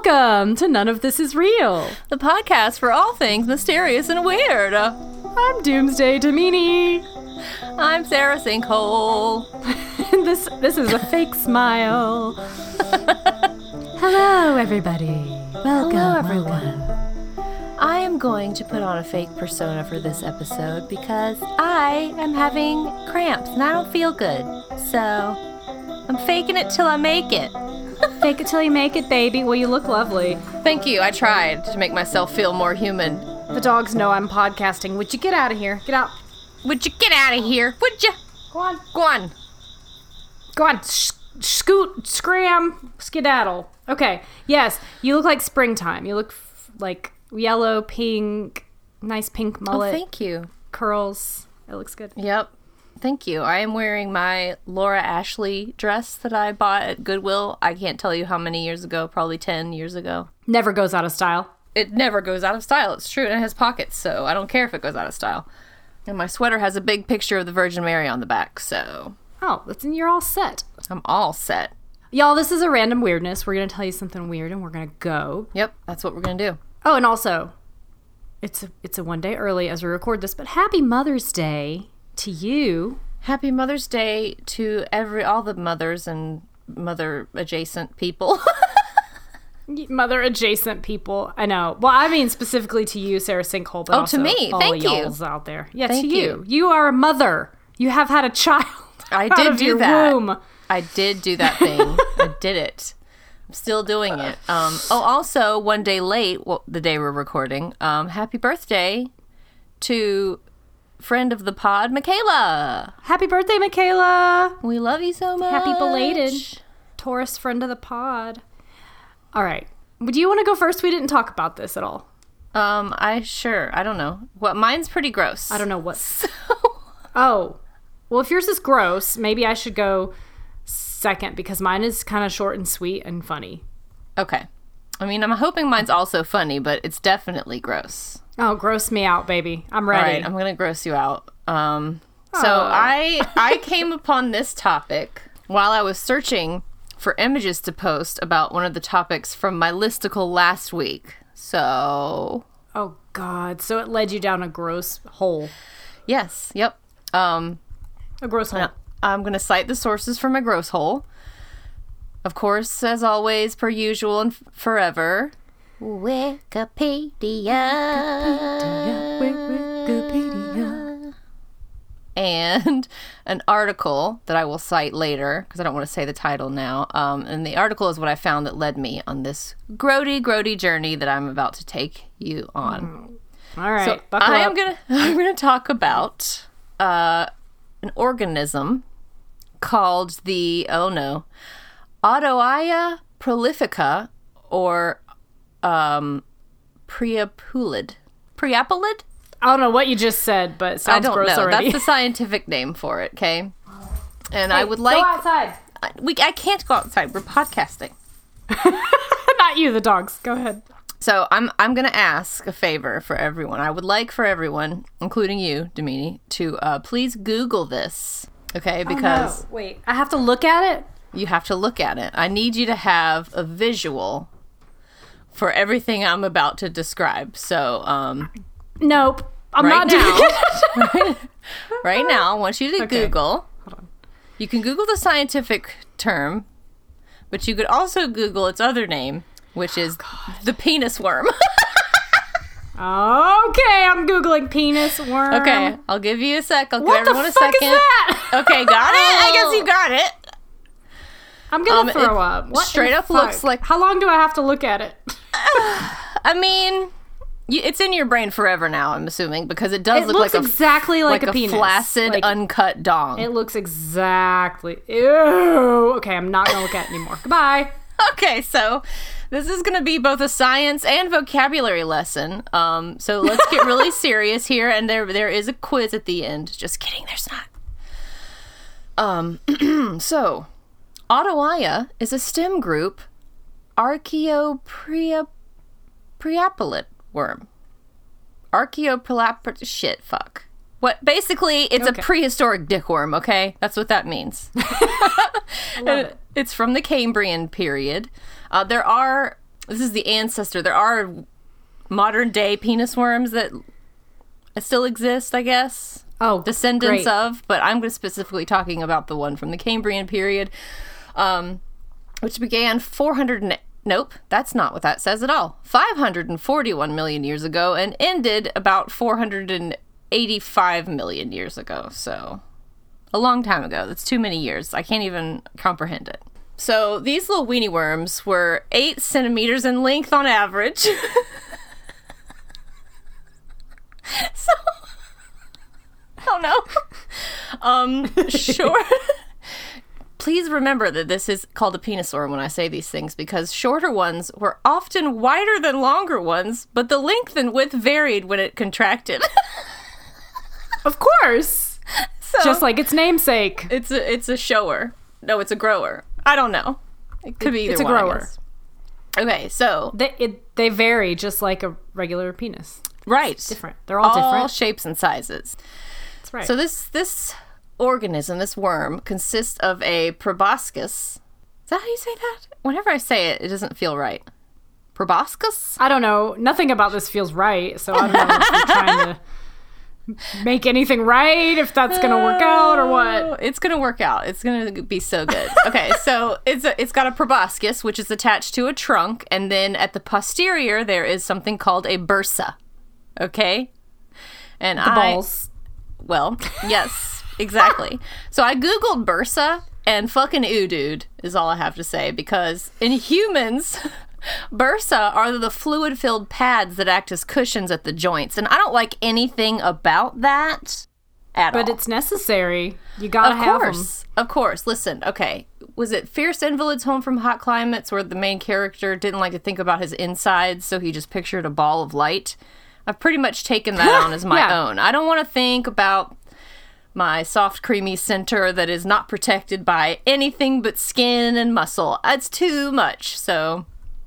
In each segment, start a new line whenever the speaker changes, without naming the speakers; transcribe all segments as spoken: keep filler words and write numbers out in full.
Welcome to None of This Is Real,
the podcast for all things mysterious and weird.
I'm Doomsday Domini.
I'm Sarah Sinkhole.
this this is a fake smile. Hello, everybody. Welcome,
Hello, everyone.
welcome.
I am going to put on a fake persona for this episode because I am having cramps and I don't feel good. So I'm faking it till I make it.
Fake it till you make it, baby. Well, you look lovely.
Thank you. I tried to make myself feel more human.
The dogs know I'm podcasting. Would you get out of here? Get out.
Would you get out of here? Would you?
Go on.
Go on.
Go on. Sh- scoot, scram, skedaddle. Okay. Yes, you look like springtime. You look f- like yellow, pink, nice pink mullet.
Oh, thank you.
Curls. It looks good.
Yep. Thank you. I am wearing my Laura Ashley dress that I bought at Goodwill. I can't tell you how many years ago, probably ten years ago.
Never goes out of style.
It never goes out of style. It's true. And it has pockets, so I don't care if it goes out of style. And my sweater has a big picture of the Virgin Mary on the back, so
Oh, that's you're all set.
I'm all set.
Y'all, this is a random weirdness. We're going to tell you something weird and we're going to go.
Yep, that's what we're going to do.
Oh, and also, it's a, it's a one day early as we record this, but happy Mother's Day to you.
Happy Mother's Day to every all the mothers and mother adjacent people.
Mother adjacent people. I know. Well, I mean specifically to you, Sarah Sinkhole, but
Oh,
also
to me.
all
Thank you.
y'alls out there. Yeah,
Thank
to you.
you.
You are a mother. You have had a child.
I
out
did
of
do
your
that.
Womb.
I did do that thing. I did it. I'm still doing it. Um, oh, also, one day late, well, the day we're recording, um, happy birthday to friend of the pod, Michaela.
Happy birthday, Michaela.
We love you so much.
Happy belated. Taurus friend of the pod. All right. Do you want to go first? We didn't talk about this at all.
Um, I sure. I don't know. Well, mine's pretty gross.
I don't know what.
So,
Oh. Well, if yours is gross, maybe I should go second because mine is kind of short and sweet and funny.
okay. I mean, I'm hoping mine's also funny, but it's definitely gross.
Oh, gross me out, baby. I'm
All
ready.
right, I'm gonna gross you out. Um, so
Oh.
I I came upon this topic while I was searching for images to post about one of the topics from my listicle last week. So
Oh, God. So it led you down a gross hole.
yes, yep. Um,
A gross hole.
I'm gonna cite the sources for my gross hole. Of course, as always, per usual and f- forever. Wikipedia.
Wikipedia.
And an article that I will cite later because I don't want to say the title now. Um, and the article is what I found that led me on this grody, grody journey that I'm about to take you on.
All right.
So
buckle
I
up.
am gonna I'm gonna talk about uh, an organism called the oh no, Autoia prolifica or um, Priapulid. Priapulid?
I don't know what you just said, but it sounds
I don't
gross
know.
already.
That's the scientific name for it, okay? And I
Hey,
would like...
Go outside.
I, we, I can't go outside. We're podcasting.
Not you, the dogs. Go ahead.
So I'm I'm going to ask a favor for everyone. I would like for everyone, including you, Domini, to uh, please Google this, okay? Because
Oh, no. Wait, I have to look at it?
you have to look at it. I need you to have a visual for everything I'm about to describe. So... um.
Nope. I'm
right
not doing
now,
it.
right, right now, I want you to
Okay.
Google.
Hold on.
You can Google the scientific term, but you could also Google its other name, which is the penis worm.
Okay, I'm Googling penis worm.
Okay, I'll give you a sec. I'll give
What the
everyone a
fuck is
second.
that?
Okay, got it? I guess you got it.
I'm gonna
Um,
throw
it
up. What
straight
the
up looks
fuck?
like-
How long do I have to look at it?
I mean, you, it's in your brain forever now, I'm assuming, because it does
It
look
looks
like a
exactly like,
like
a, penis.
flaccid,
Like,
uncut dong.
it looks exactly. Ew. Okay, I'm not gonna look at it anymore. Goodbye.
Okay, so this is going to be both a science and vocabulary lesson. Um, so let's get really serious here, and there there is a quiz at the end. Just kidding, there's not. Um, so Autoia is a stem group Archaeopria Priapulid worm. Archaeoprilap shit fuck. What basically it's
Okay.
a prehistoric dickworm, okay? That's what that means.
I love it.
It's from the Cambrian period. Uh, there are this is the ancestor. There are modern day penis worms that still exist, I guess.
Oh,
descendants
great.
of, but I'm specifically talking about the one from the Cambrian period, um, which began four hundred and, nope, that's not what that says at all. five hundred forty-one million years ago and ended about four hundred eighty-five million years ago. So a long time ago. That's too many years. I can't even comprehend it. So these little weenie worms were eight centimeters in length on average. So, oh no. Um, sure. Please remember that this is called a penis worm when I say these things, because shorter ones were often wider than longer ones, but the length and width varied when it contracted.
Of course.
So,
Just like its namesake.
it's a it's a shower. No, it's a grower. I don't know. It could be either
It's a
one, I
grower.
guess. Okay, so
They it, they vary just like a regular penis.
right,
Different. They're all,
all
different.
shapes and sizes.
That's right.
So this this organism, this worm, consists of a proboscis. Is that how you say that? Whenever I say it, it doesn't feel right. Proboscis?
I don't know. Nothing about this feels right, so I don't know if you're trying to make anything right, if that's gonna work out or what.
It's gonna work out. It's gonna be so good. Okay, so it's a, it's got a proboscis, which is attached to a trunk, and then at the posterior there is something called a bursa. Okay, and
The
I
balls.
well, yes, exactly. So I googled bursa, and fucking ooh, dude, is all I have to say, because in humans, bursa are the fluid-filled pads that act as cushions at the joints, and I don't like anything about that at
But
all.
it's necessary. You gotta
Of
have them.
course, of course. Listen, okay, was it Fierce Invalids Home from Hot Climates where the main character didn't like to think about his insides, so he just pictured a ball of light? I've pretty much taken that on as my
Yeah.
own. I don't want to think about my soft, creamy center that is not protected by anything but skin and muscle. It's too much, so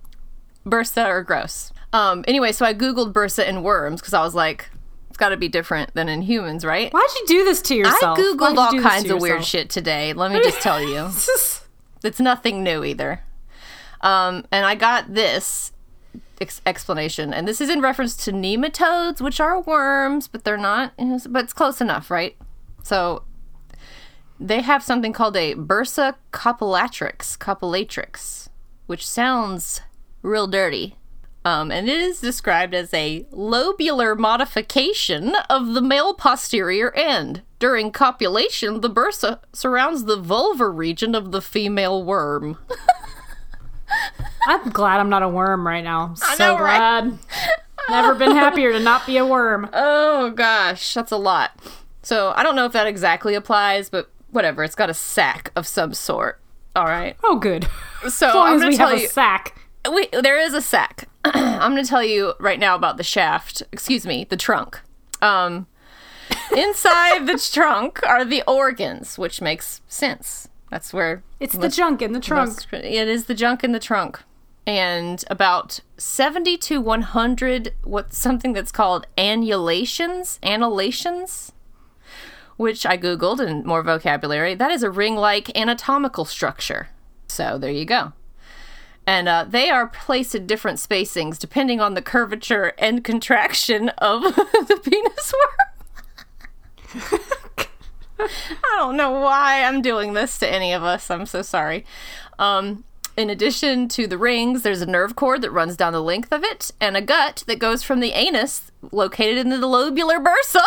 bursa or gross. Um, anyway, so I googled bursa in worms because I was like, it's got to be different than in humans, right?
Why'd you do this to yourself?
I
Why'd
googled
you
all
do this to
kinds of weird
yourself?
shit today. Let me just tell you. It's nothing new either. Um, and I got this ex- explanation, and this is in reference to nematodes, which are worms, but they're not, but it's close enough, right? So they have something called a bursa copilatrix, copilatrix, which sounds real dirty. Um, and it is described as a lobular modification of the male posterior end. During copulation, the bursa surrounds the vulvar region of the female worm.
I'm glad I'm not a worm right now. I'm
I
so
know, right?
glad. Never been happier to not be a worm.
Oh gosh, that's a lot. So I don't know if that exactly applies, but whatever. It's got a sac of some sort. All right.
Oh, good.
So
As long
I'm
as
gonna
we
tell
have
you.
a sack.
Wait, there is a sac. I'm going to tell you right now about the shaft. Excuse me, the trunk. Um, inside the trunk are the organs, which makes sense. That's where
It's the
most-
junk in the trunk.
most- it is the junk in the trunk. And about seventy to one hundred, what's something that's called annulations, annulations, which I Googled and more vocabulary. That is a ring-like anatomical structure. So there you go. And uh, they are placed at different spacings depending on the curvature and contraction of the penis worm. I don't know why I'm doing this to any of us. I'm so sorry. Um, in addition to the rings, there's a nerve cord that runs down the length of it, and a gut that goes from the anus, located in the lobular bursa.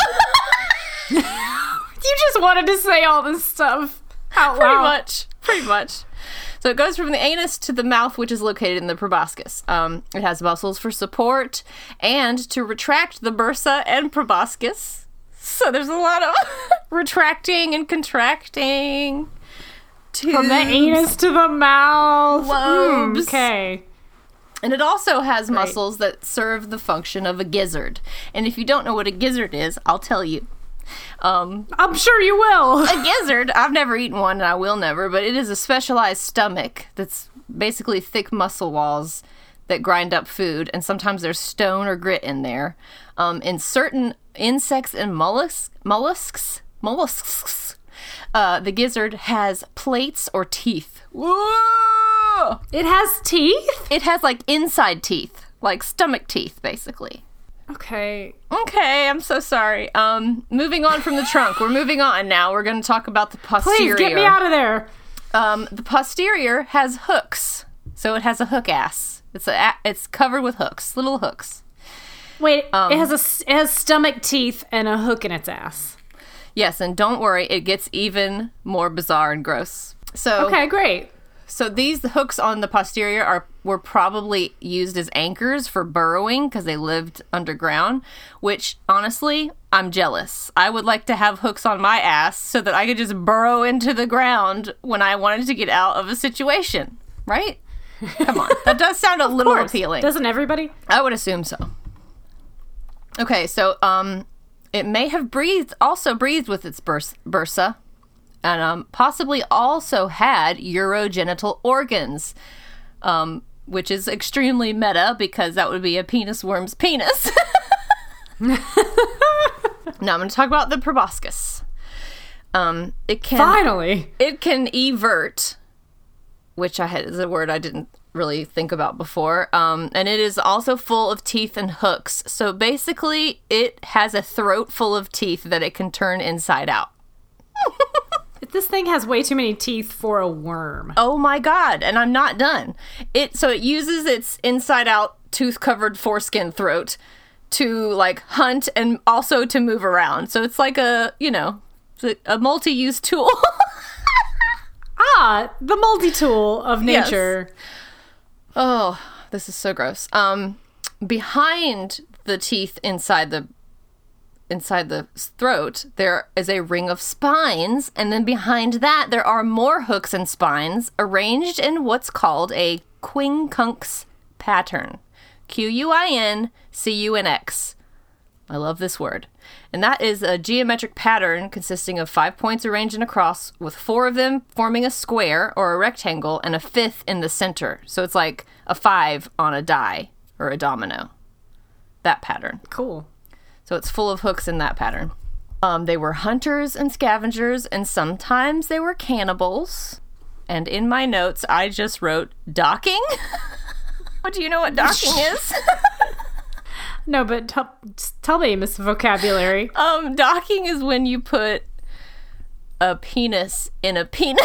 You just wanted to say all this stuff out
Pretty
loud.
much. Pretty much. So it goes from the anus to the mouth, which is located in the proboscis. Um, it has muscles for support and to retract the bursa and proboscis. So there's a lot of retracting and contracting.
From the
Tubes.
anus to the mouth.
Lobes.
Mm, okay.
And it also has muscles that serve the function of a gizzard. And if you don't know what a gizzard is, I'll tell you. Um,
I'm sure you will.
a gizzard, I've never eaten one and I will never, but it is a specialized stomach that's basically thick muscle walls that grind up food, and sometimes there's stone or grit in there. Um, in certain insects and mollusks, mollusks, mollusks, uh, the gizzard has plates or teeth. Whoa! Ugh.
It has teeth?
It has like inside teeth, like stomach teeth, basically.
Okay.
Okay, I'm so sorry. Um, moving on from the trunk. We're moving on now. We're going to talk about the posterior.
Please get me out of there.
Um, the posterior has hooks, so it has a hook ass. It's a, it's covered with hooks, little hooks.
Wait,
Um,
it has a it has stomach teeth and a hook in its ass.
Yes, and don't worry, it gets even more bizarre and gross. So
Okay, great.
So these hooks on the posterior are were probably used as anchors for burrowing because they lived underground, which honestly, I'm jealous. I would like to have hooks on my ass so that I could just burrow into the ground when I wanted to get out of a situation, right? Come on. That does sound a little
course.
appealing.
Doesn't everybody?
I would assume so. Okay, so um it may have breathed also breathed with its burs- bursa. And um, possibly also had urogenital organs, um, which is extremely meta because that would be a penis worm's penis. Now I'm going to talk about the proboscis. Um, it can
Finally.
it can evert, which I had is a word I didn't really think about before. Um, and it is also full of teeth and hooks. So basically, it has a throat full of teeth that it can turn inside out.
This thing has way too many teeth for a worm.
Oh my god, and I'm not done. It so it uses its inside out tooth covered foreskin throat to like hunt and also to move around. So it's like a, you know, it's a, a multi-use tool.
Ah, the multi-tool of nature.
Yes. Oh, this is so gross. Um behind the teeth inside the inside the throat, there is a ring of spines, and then behind that, there are more hooks and spines arranged in what's called a quincunx pattern. Q U I N C U N X. I love this word. And that is a geometric pattern consisting of five points arranged in a cross, with four of them forming a square or a rectangle, and a fifth in the center. So it's like a five on a die, or a domino. That pattern.
Cool.
So it's full of hooks in that pattern. Um, they were hunters and scavengers, and sometimes they were cannibals. And in my notes, I just wrote docking. What do you know what docking is?
No, but tell, tell me, Miss Vocabulary.
um, docking is when you put a penis in a penis.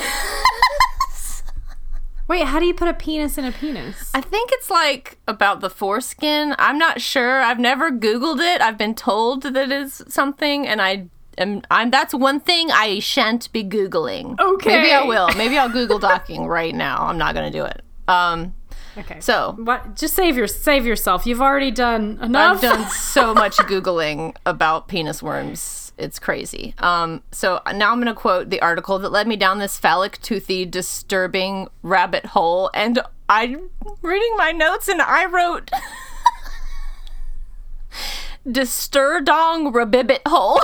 Wait, how do you put a penis in a penis?
I think it's like about the foreskin. I'm not sure. I've never Googled it. I've been told that it's something, and I am. I'm. That's one thing I shan't be Googling.
Okay.
Maybe I will. Maybe I'll Google docking right now. I'm not gonna do it. Um.
Okay.
So
what? Just save your save yourself. You've already done enough.
I've done so much Googling about penis worms. It's crazy. Um, so now I'm going to quote the article that led me down this phallic, toothy, disturbing rabbit hole. And I'm reading my notes and I wrote Disturdong rabibbit hole.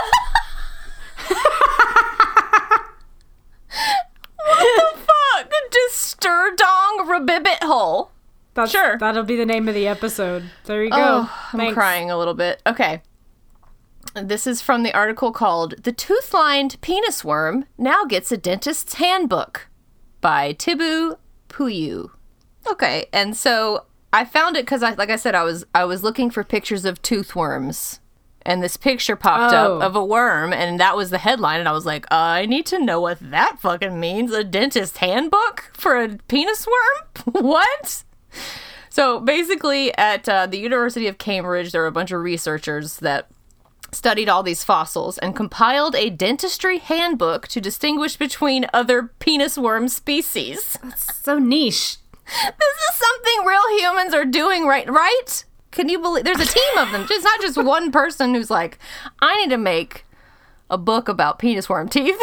What the fuck? Disturdong rabibbit hole.
That's,
Sure.
That'll be the name of the episode. There you go.
Oh, I'm
Thanks.
crying a little bit. Okay. This is from the article called The Tooth-Lined Penis Worm Now Gets a Dentist's Handbook by Tibu Puyu. Okay, and so I found it because, I, like I said, I was I was looking for pictures of tooth worms. And this picture popped
Oh.
up of a worm, and that was the headline. And I was like, I need to know what that fucking means. A dentist's handbook for a penis worm? What? So basically, at uh, the University of Cambridge, there were a bunch of researchers that studied all these fossils and compiled a dentistry handbook to distinguish between other penis worm species.
So niche.
This is something real humans are doing, right? Right? Can you believe? There's a team of them. It's not just one person who's like, I need to make a book about penis worm teeth.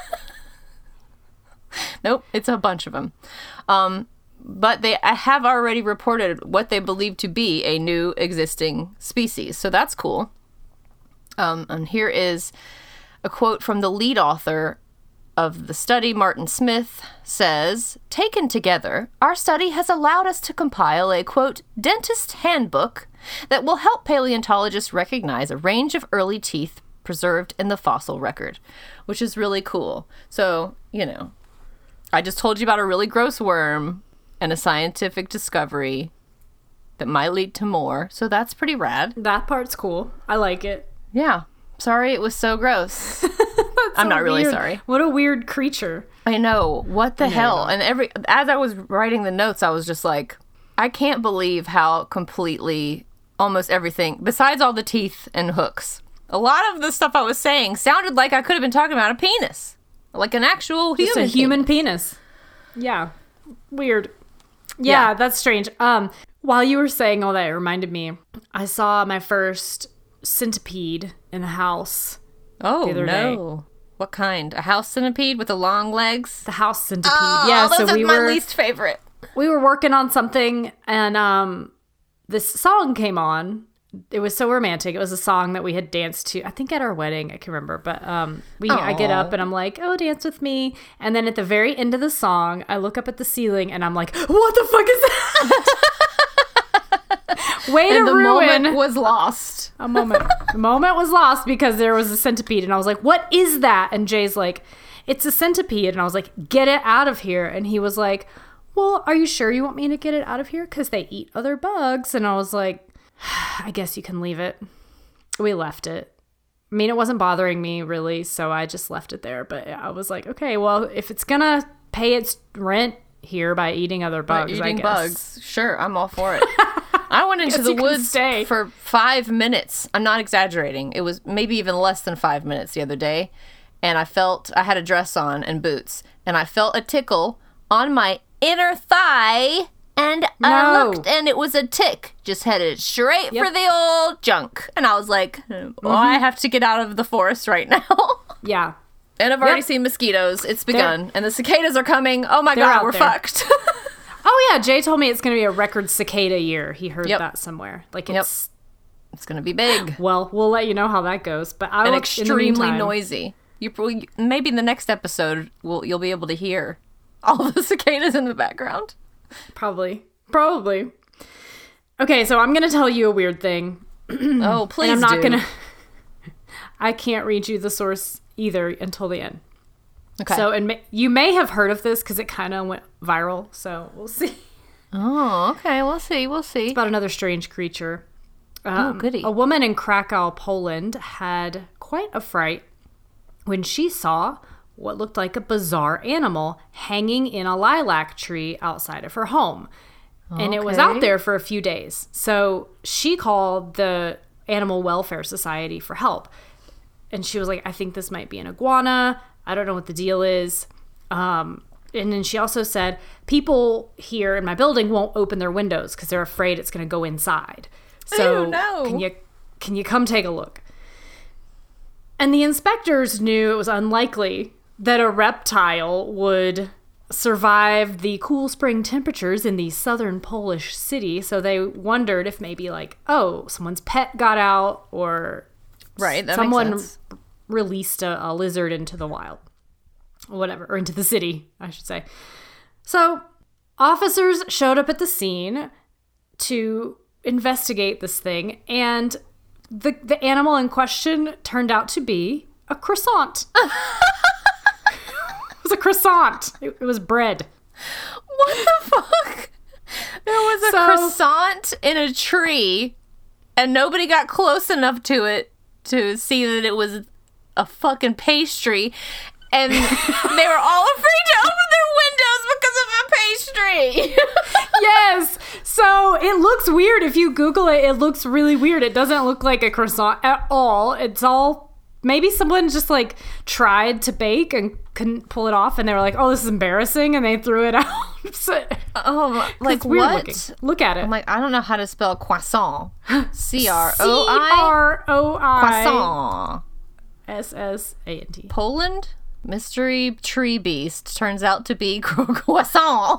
Nope, it's a bunch of them. Um, but they have already reported what they believe to be a new existing species. So that's cool. Um, and here is a quote from the lead author of the study, Martin Smith, says, taken together, our study has allowed us to compile a, quote, dentist handbook that will help paleontologists recognize a range of early teeth preserved in the fossil record, which is really cool. So, you know, I just told you about a really gross worm. and a scientific discovery that might lead to more. So that's pretty rad.
That part's cool. I like it.
Yeah. Sorry it was so gross. I'm
so
not really
weird.
sorry.
What a weird creature.
I know. What the
know
hell?
you're not.
And every as I was writing the notes, I was just like, I can't believe how completely almost everything, besides all the teeth and hooks, a lot of the stuff I was saying sounded like I could have been talking about a penis. Like an actual
Just
human
a human
penis.
penis. Yeah. Weird. Yeah,
Yeah.
that's strange. Um, while you were saying all that, it reminded me, I saw my first centipede in the house.
Oh,
the other
no. What kind? A house centipede with the long legs?
The house centipede.
Oh,
yeah,
those
so
are
we
my
were
least favorite.
we were working on something and um this song came on. It was so romantic. It was a song that we had danced to, I think at our wedding, I can remember. But um we I get
Aw.
up and I'm like, "Oh, dance with me." And then at the very end of the song, I look up at the ceiling and I'm like, "What the fuck is that?" Way
And
to
the
ruin
moment was lost.
a moment. The moment was lost because there was a centipede, and I was like, "What is that?" And Jay's like, "It's a centipede," and I was like, "Get it out of here!" And he was like, "Well, are you sure you want me to get it out of here? Because they eat other bugs." And I was like, "I guess you can leave it." We left it. I mean, it wasn't bothering me really, so I just left it there. But I was like, "Okay, well, if it's gonna pay its rent here by eating other bugs,
Eating
I guess."
bugs. Sure, I'm all for it. I went into
Guess
the
you can
woods
stay.
for five minutes. I'm not exaggerating. It was maybe even less than five minutes the other day. And I felt, I had a dress on and boots. And I felt a tickle on my inner thigh. And I
No.
looked and it was a tick. Just headed straight
Yep.
for the old junk. And I was like, oh, I have to get out of the forest right now.
Yeah.
And I've already
Yep.
seen mosquitoes. It's begun. And the cicadas are coming. Oh my
They're
God,
out
we're
there.
fucked.
Oh yeah, Jay told me it's going to be a record cicada year. He heard
Yep.
that somewhere. Like
Yep.
it's
It's going to be big.
well, we'll let you know how that goes. But I
And
will,
extremely
in the meantime,
noisy. You probably, maybe in the next episode we'll, you'll be able to hear all the cicadas in the background.
Probably, probably. Okay, so I'm going to tell you a weird thing.
Oh, please
and I'm not
do.
going to. I can't read you the source either until the end.
Okay.
So, and ma- you may have heard of this because it kind of went viral. So we'll see.
oh, okay. We'll see. We'll see.
About another strange creature. Um,
goody.
A woman in Krakow, Poland, had quite a fright when she saw what looked like a bizarre animal hanging in a lilac tree outside of her home. And it was
Okay.
out there for a few days. So she called the Animal Welfare Society for help. And she was like, "I think this might be an iguana. I don't know what the deal is." Um, and then she also said, "People here in my building won't open their windows because they're afraid it's going to go inside. So
Ew, no.
can you can you come take a look?" And the inspectors knew it was unlikely that a reptile would survive the cool spring temperatures in the southern Polish city. So they wondered if maybe like, oh, someone's pet got out or
Right. That
someone
makes sense.
released a, a lizard into the wild. Whatever. Or into the city, I should say. So officers showed up at the scene to investigate this thing, and the the animal in question turned out to be a croissant. It was a croissant. It, it was bread.
What the fuck? There was a
So-
croissant in a tree, and nobody got close enough to it to see that it was a fucking pastry, and they were all afraid to open their windows because of a pastry.
Yes. So it looks weird. If you Google it, it looks really weird. It doesn't look like a croissant at all. It's all, maybe someone just like tried to bake and couldn't pull it off, and they were like, "Oh, this is embarrassing," and they threw it out. So,
Oh, like
it's weird
what?
looking. Look at it.
I'm like, I don't know how to spell croissant. C R
C
O I
R O I
croissant.
S S A N T.
Poland mystery tree beast turns out to be croissant.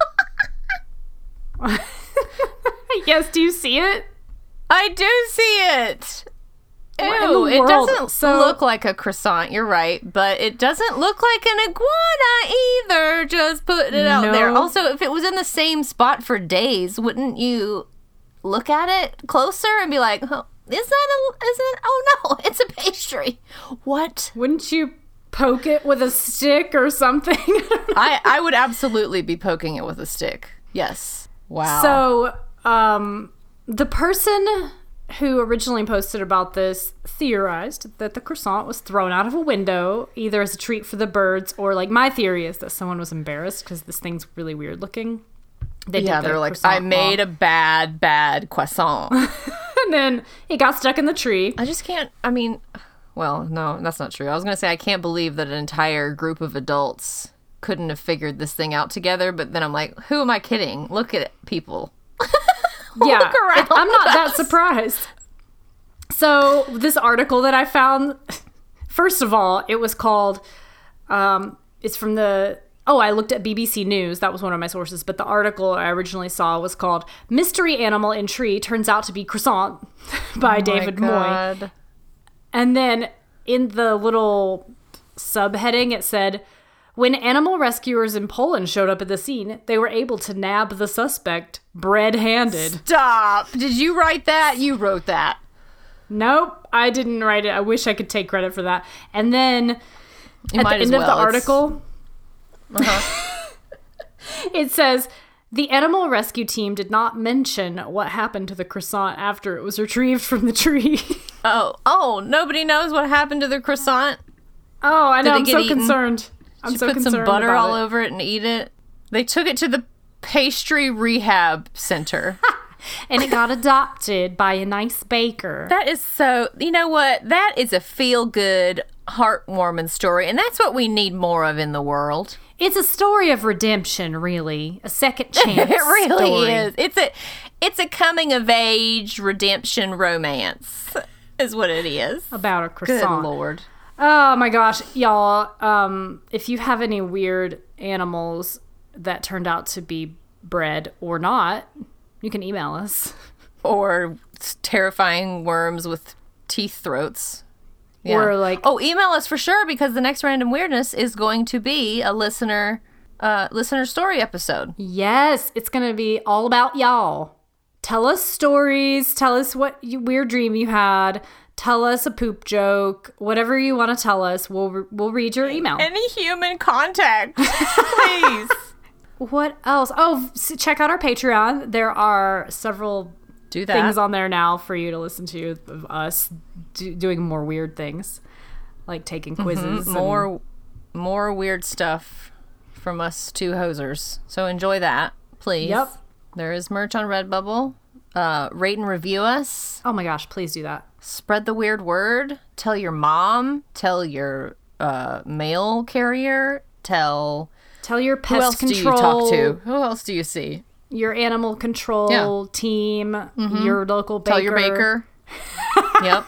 Yes, do you see it?
I do see it.
What in
Ew,
the
it
world?
doesn't
So-
look like a croissant, you're right, but it doesn't look like an iguana either, just putting it out there.
No.
Also, if it was in the same spot for days, wouldn't you look at it closer and be like, oh, is that a, is it, oh no, it's a pastry. What?
Wouldn't you poke it with a stick or something?
I, I would absolutely be poking it with a stick. Yes. Wow.
So, um, the person who originally posted about this theorized that the croissant was thrown out of a window, either as a treat for the birds or, like, my theory is that someone was embarrassed because this thing's really weird looking. They
yeah,
did the
they're like,
croissant
I made
wrong.
a bad, bad croissant.
And then it got stuck in the tree.
I just can't, I mean, well, no, that's not true. I was going to say, I can't believe that an entire group of adults couldn't have figured this thing out together, but then I'm like, who am I kidding? Look at people.
Yeah,
Look around
it- I'm not that
us.
surprised. So this article that I found, first of all, it was called, um, it's from the, oh, I looked at B B C News. That was one of my sources. But the article I originally saw was called Mystery Animal in Tree Turns Out to be Croissant by
Oh
David
my
Moy.
God.
And then in the little subheading, it said, when animal rescuers in Poland showed up at the scene, they were able to nab the suspect bread-handed.
Stop. Did you write that? You wrote that.
Nope, I didn't write it. I wish I could take credit for that. And then
You
at
might
the
as
end of the
well. It's-
article,
Uh-huh.
it says, the animal rescue team did not mention what happened to the croissant after it was retrieved from the tree.
Oh, oh, nobody knows what happened to the croissant.
Oh, I know.
Did it
I'm
get
so
eaten?
concerned. I'm
Did
so
you put
concerned
some butter
about
all
it.
over it and eat it? They took it to the pastry rehab center.
And it got adopted by a nice baker.
That is so, you know what? That is a feel-good, heartwarming story, and that's what we need more of in the world.
It's a story of redemption, really. A second chance.
It really
story.
is. It's a it's a coming-of-age redemption romance, is what it is.
About a
Good
croissant.
Lord.
Oh my gosh, y'all. Um, if you have any weird animals that turned out to be bred or not, you can email us.
Or terrifying worms with teeth throats.
Or like,
Oh, email us for sure, because the next Random Weirdness is going to be a listener uh, listener story episode.
yes, it's going to be all about y'all. Tell us stories. Tell us what you, weird dream you had. Tell us a poop joke. Whatever you want to tell us, we'll re- we'll read your email.
Any human contact, please.
What else? Oh, s- check out our Patreon. There are several
Do that.
things on there now for you to listen to of us do, doing more weird things, like taking quizzes. and-
more more weird stuff from us two hosers. So enjoy that, please.
Yep.
There is merch on Redbubble. Uh, rate and review us.
Oh my gosh, please do that.
Spread the weird word. Tell your mom. Tell your uh, mail carrier. Tell
Tell your
who
pest
else
control.
do you talk to? Who else do you see?
Your animal control
Yeah.
team. Your local baker.
Tell your baker. Yep.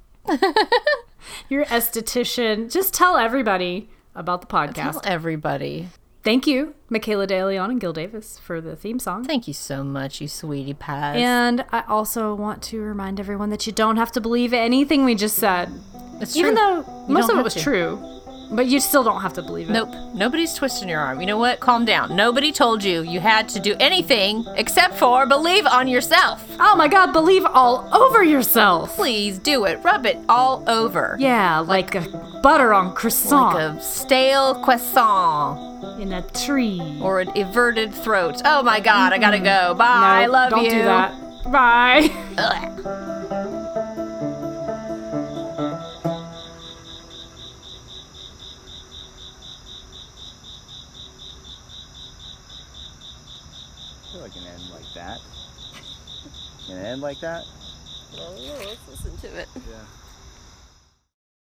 Your esthetician. Just tell everybody about the podcast.
Tell everybody.
Thank you, Michaela De Leon and Gil Davis, for the theme song.
Thank you so much, you sweetie pies.
And I also want to remind everyone that you don't have to believe anything we just said.
it's
Even
true.
though
You
most
don't
of it
have
was
to.
true. But you still don't have to believe it.
Nope. Nobody's twisting your arm. You know what? Calm down. Nobody told you you had to do anything except for believe on yourself.
Oh my god, believe all over yourself.
Please do it. Rub it all over.
Yeah, like, a butter on croissant
Like a stale croissant
in a tree.
or an everted throat. Oh my God, I gotta go. Bye. I
No,
love
don't
you.
do that. Bye.
Ugh.
I feel like an end like that. An end like that?
Well, let's listen to it.
Yeah.